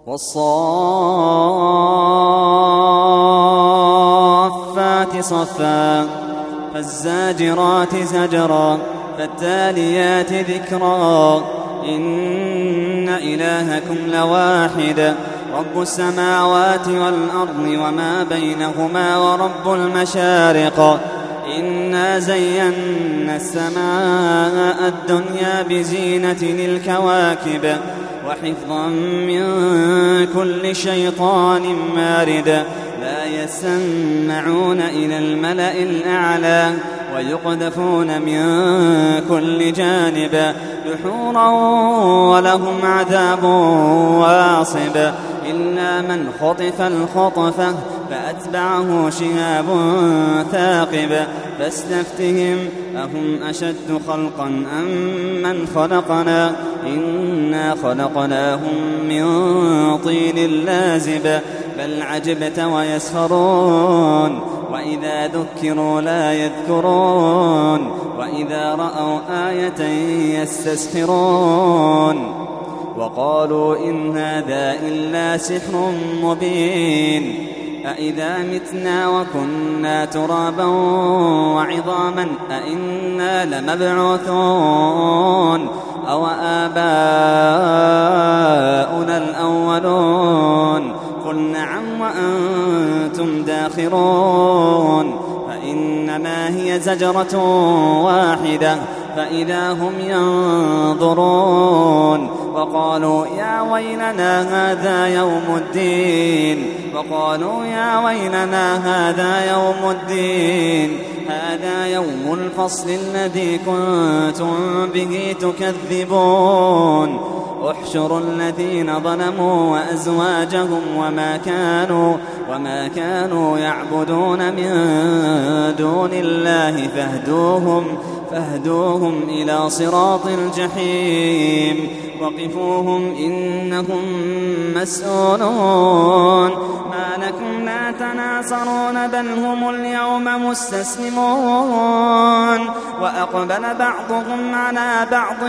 والصافات صفا فالزاجرات زجرا فالتاليات ذكرا إن إلهكم لواحد رب السماوات والأرض وما بينهما ورب المشارق إنا زينا السماء الدنيا بزينة الكواكب وحفظا من كل شيطان مارد لا يسمعون إلى الملأ الأعلى ويقذفون من كل جانب دحورا ولهم عذاب واصب إلا من خطف الخطفة فأتبعه شهاب ثاقب فاستفتهم أهم أشد خلقا أم من خلقنا إنا خلقناهم من طين لازب بل عجبت ويسخرون وإذا ذكروا لا يذكرون وإذا رأوا آية يستسخرون وقالوا إن هذا إلا سحر مبين أإذا متنا وكنا ترابا وعظاما أإنا لمبعوثون أو آباؤنا الأولون قل نعم وأنتم داخرون فإنما هي زجرة واحدة فإذا هم ينظرون وقالوا يا ويلنا هذا يوم الدين وقالوا يا ويلنا هذا يوم الدين هذا يوم الفصل الذي كنتم به تكذبون احشروا الذين ظلموا وأزواجهم وما كانوا يعبدون من دون الله فاهدوهم إلى صراط الجحيم وقفوهم إنهم مسؤولون ما لكم لا تناصرون بل هم اليوم مستسلمون وأقبل بعضهم على بعض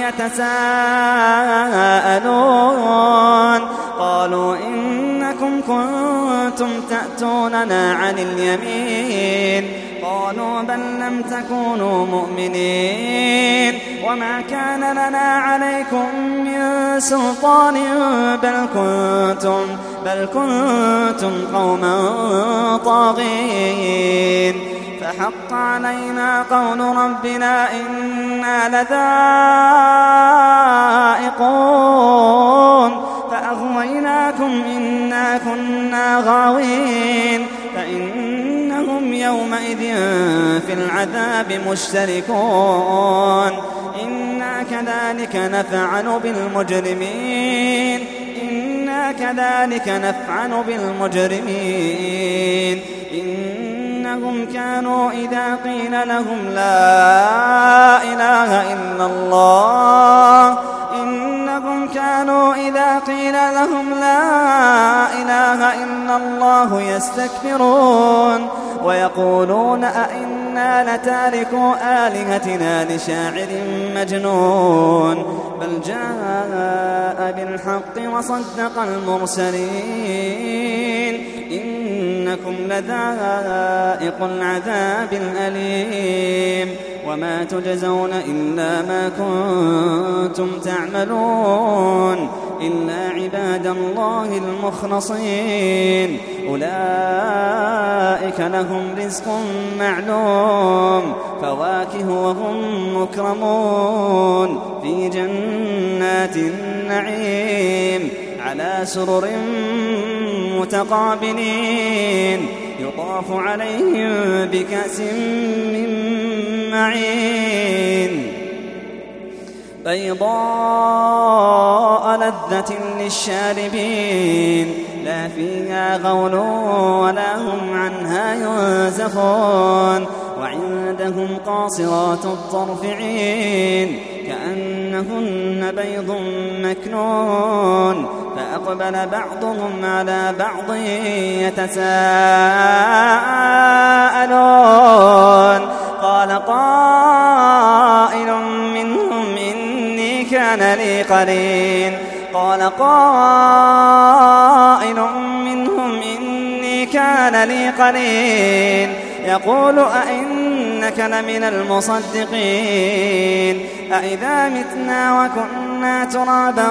يتساءلون قالوا إنكم كنتم تأتوننا عن اليمين قالوا بل لم تكونوا مؤمنين وما كان لنا عليكم من سلطان بل كنتم قوما طاغين فحق علينا قول ربنا إنا لذائقون فأغويناكم إنا كنا غاوين فإنهم يومئذ في العذاب مشتركون إنا كذلك نفعل بالمجرمين إنهم كانوا إذا قيل لهم لا إله إلا الله يستكبرون ويقولون أئنا لتاركو آلهتنا لشاعر مجنون بل جاء بالحق وصدق المرسلين إنكم لذائق العذاب الأليم وما تجزون إلا ما كنتم تعملون إلا عباد الله المخلصين أولئك لهم رزق معلوم فواكه وهم مكرمون في جنات النعيم على سرر متقابلين يطاف عليهم بكأس من معين بيضاء لذة للشاربين لا فيها غول ولا هم عنها ينزفون وعندهم قاصرات الطرف عين كأنهن بيض مكنون فأقبل بعضهم على بعض يتساءلون قال قائل منهم إني كان لي قرين قال قائل منهم إني كان لي قرين يقول أئنك لمن المصدقين أئذا متنا وكنا ترابا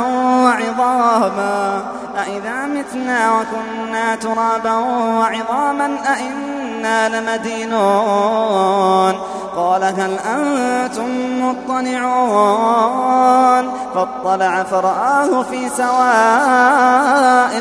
وعظاما أئنا لمدينون قال هل أنتم مطلعون فاطلع فرآه في سواء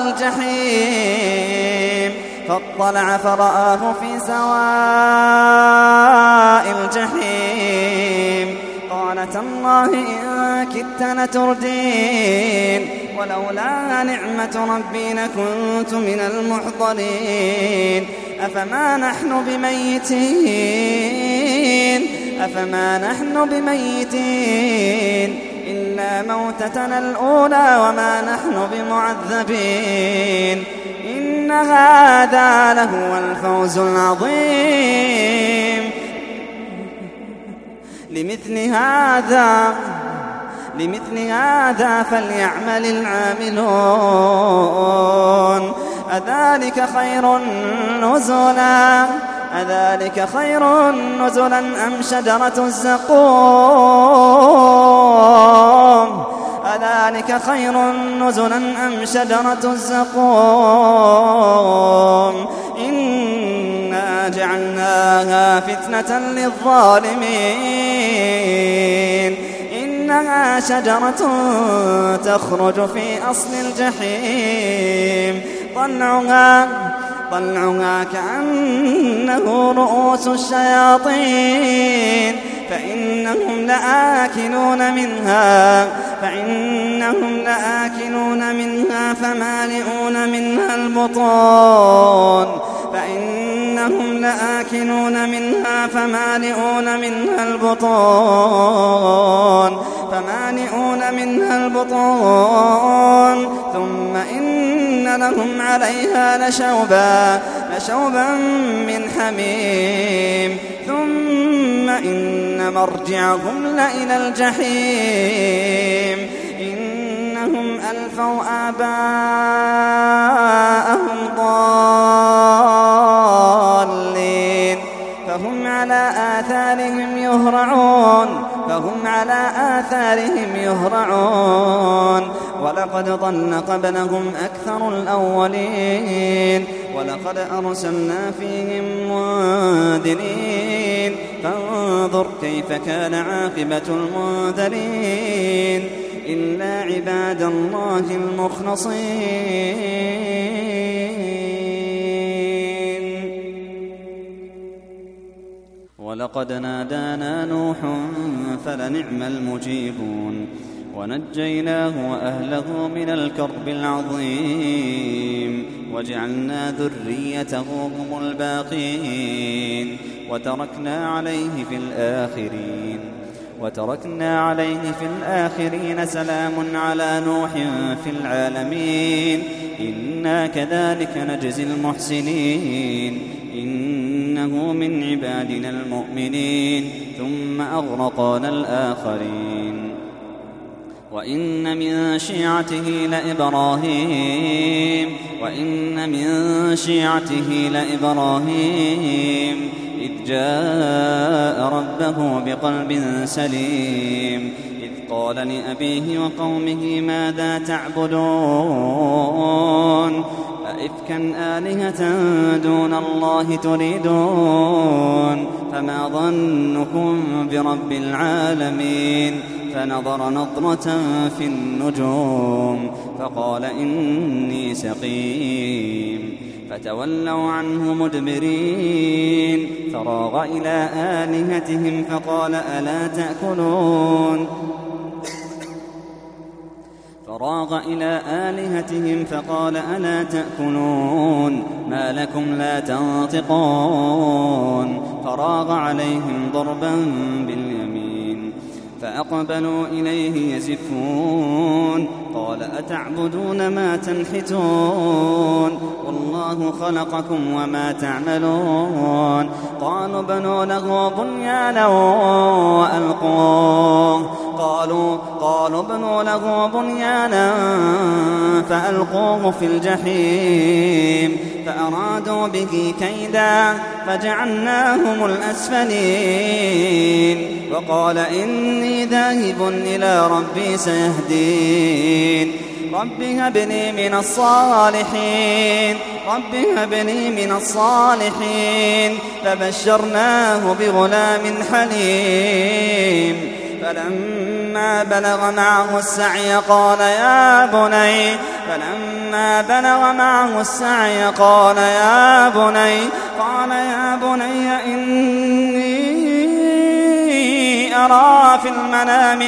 الجحيم قال تالله إن كدت لتردين ولولا نعمة ربي لكنت من المحضرين أفما نحن بميتين إلا موتتنا الأولى وما نحن بمعذبين إن هذا لهو الفوز العظيم لمثل هذا فليعمل العاملون أذلك خير نزلا أم شجرة الزقوم إنا جعلناها فتنة للظالمين إنها شجرة تخرج في أصل الجحيم طلعها كأنه رؤوس الشياطين فإنهم لآكلون منها فمالئون منها البطون ثم إن لهم عليها لشوبا من حميم ثم إن مرجعهم لإلى الجحيم إنهم ألفوا آباءهم ضالين فهم على آثارهم يهرعون ولقد ضل قبلهم أكثر الأولين ولقد أرسلنا فيهم منذرين فانظر كيف كان عاقبة المنذرين إلا عباد الله المخلصين ولقد نادانا نوح فلنعم المجيبون ونجيناه وأهله من الكرب العظيم وجعلنا ذريته هم الباقين وتركنا عليه في الآخرين سلام على نوح في العالمين إنا كذلك نجزي المحسنين إنه من عبادنا المؤمنين ثم أغرقنا الآخرين وإن من شيعته لإبراهيم إذ جاء ربه بقلب سليم إذ قال لأبيه وقومه ماذا تعبدون أئفكا آلهة دون الله تريدون فما ظنكم برب العالمين فنظر نظرة في النجوم فقال إني سقيم فتولوا عنه مدبرين فراغ إلى آلهتهم فقال ألا تأكلون ما لكم لا تنطقون فراغ عليهم ضربا باليمين فأقبلوا إليه يزفون قال أتعبدون ما تنحتون والله خلقكم وما تعملون قالوا بنوا له بنيانا قالوا ابنوا له بنيانا فألقوه في الجحيم فأرادوا به كيدا فجعلناهم الأسفلين وقال إني ذاهب إلى ربي سيهدين رب هب لي من الصالحين فبشرناه بغلام حليم فلما بلغ معه السعي قال يا بني إني أرى في المنام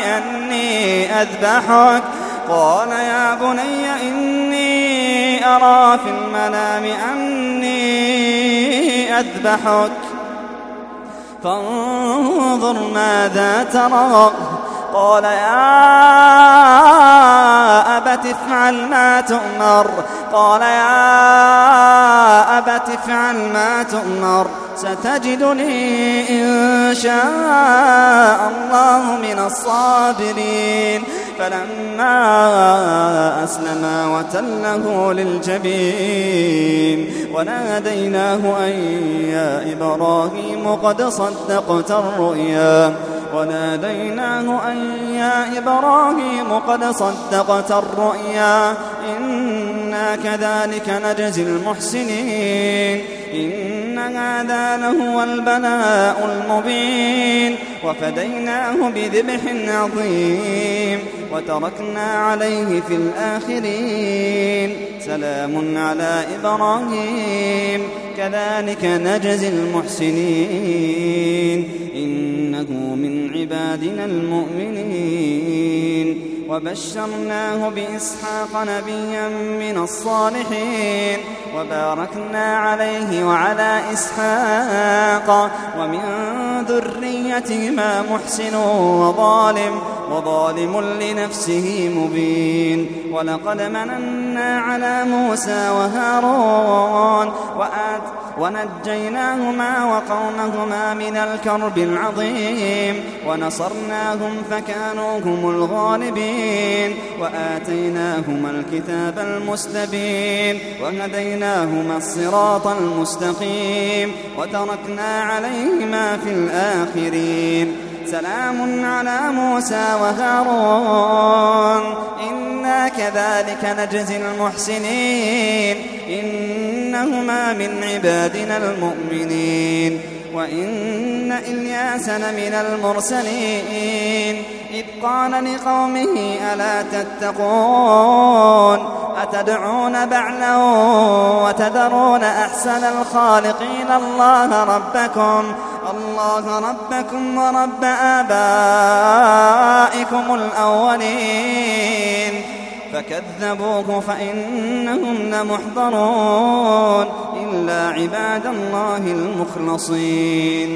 أني أذبحك فانظر ماذا ترى قال يا أبت افعل ما تؤمر ستجدني إن شاء الله من الصابرين فلما أسلما وتله للجبين وناديناه أن يا إبراهيم قد صدقت الرؤيا إنا كذلك نجزي المحسنين إن هذا لهو البلاء المبين وفديناه بذبح عظيم وتركنا عليه في الآخرين سلام على إبراهيم كذلك نجزي المحسنين إنه من عبادنا المؤمنين وبشرناه بإسحاق نبيا من الصالحين وباركنا عليه وعلى إسحاق ومن ذريتهما محسن وظالم لنفسه مبين ولقد مننا على موسى وهارون ونجيناهما وقومهما من الكرب العظيم ونصرناهم فكانوا هم الغالبين وآتيناهما الكتاب المستبين وهديناهما الصراط المستقيم وتركنا عليهما في الآخرين سلام على موسى وهارون إنا كذلك نجزي المحسنين إنهما من عبادنا المؤمنين وإن إلياس لمن المرسلين إذ قال لقومه ألا تتقون أتدعون بعلا وتذرون أحسن الخالقين الله ربكم ورب آبائكم الأولين فكذبوه فإنهم لمحضرون إلا عباد الله المخلصين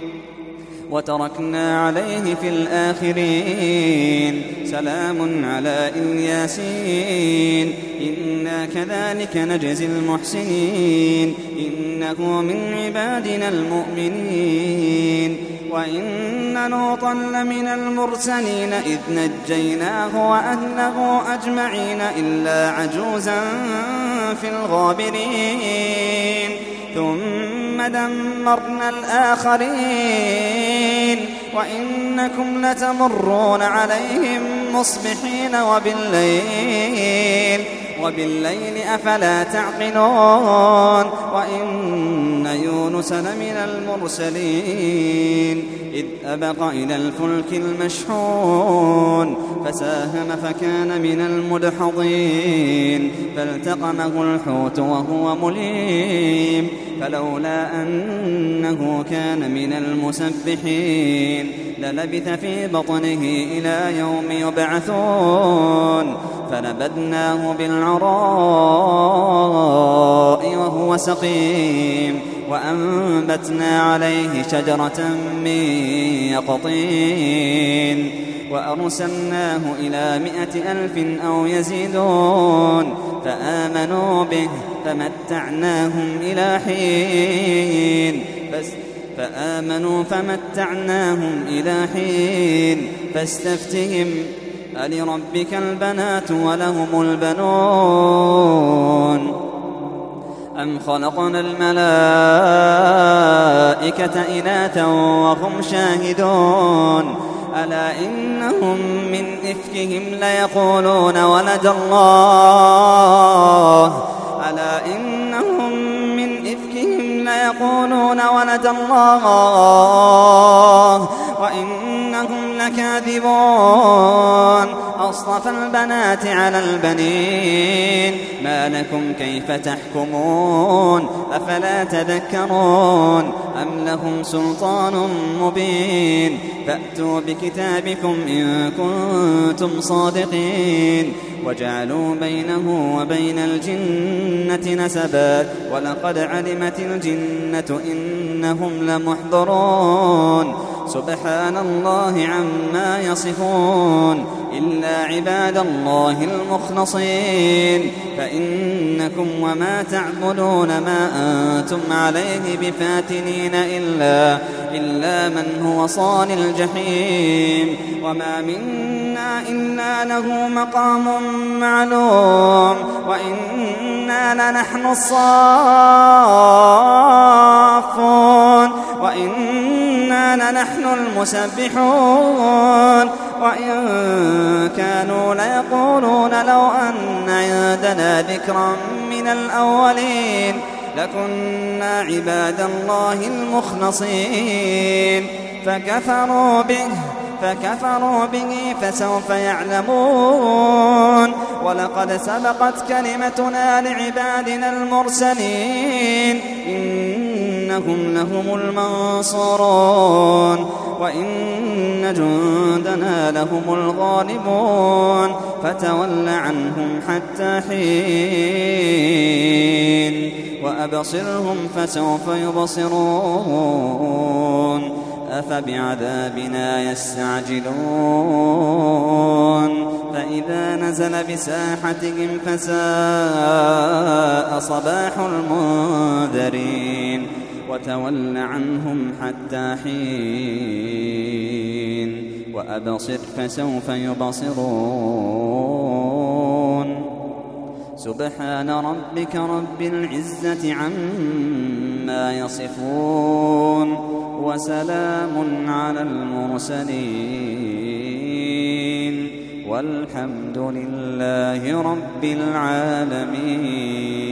وتركنا عليه في الآخرين سلام على الياسين إنا كذلك نجزي المحسنين إنه من عبادنا المؤمنين وإن لوطا لمن المرسلين إذ نجيناه وأهله أجمعين إلا عجوزا في الغابرين ثم دمرنا الآخرين وإنكم لتمرون عليهم مصبحين وبالليل أفلا تعقلون وإن يونس لمن المرسلين إذ أبق إلى الفلك المشحون فساهم فكان من المدحضين فالتقمه الحوت وهو مليم فلولا أنه كان من المسبحين للبث في بطنه إلى يوم يبعثون فنبذناه بالعراء وهو سقيم وأنبتنا عليه شجرة من يقطين وأرسلناه إلى 100,000 أو يزيدون فآمنوا به فمتعناهم إلى حين فآمنوا فمتعناهم إلى حين فاستفتهم ألربك البنات ولهم البنون أم خلقنا الملائكة إناثا وهم شاهدون ألا إنهم من إفكهم ليقولون ولد الله ألا إنهم من إفكهم ليقولون ولد الله وإنهم لكاذبون أصطفى البنات على البنين ما لكم كيف تحكمون أفلا تذكرون أم لهم سلطان مبين فأتوا بكتابكم إن كنتم صادقين وجعلوا بينه وبين الجنة نسبا ولقد علمت الجنة إنهم لمحضرون سبحان الله عما يصفون إلا عباد الله المخلصين فإنكم وما تعبدون ما أنتم عليه بفاتنين إلا من هو صال الجحيم وما منا إلا له مقام معلوم وإنا لنحن الصافون وإنا لنحن المسبحون وإن كانوا ليقولون لو أن عندنا ذكرا من الأولين لكنا عباد الله المخلصين فكفروا به فسوف يعلمون ولقد سبقت كلمتنا لعبادنا المرسلين إنهم لهم المنصورون وإن جندنا لهم الغالبون فتول عنهم حتى حين وأبصرهم فسوف يبصرون أفبعذابنا يستعجلون فإذا نزل بساحتهم فساء صباح المنذرين وتول عنهم حتى حين وأبصر فسوف يبصرون سبحان ربك رب العزة عما يصفون وسلام على المرسلين والحمد لله رب العالمين.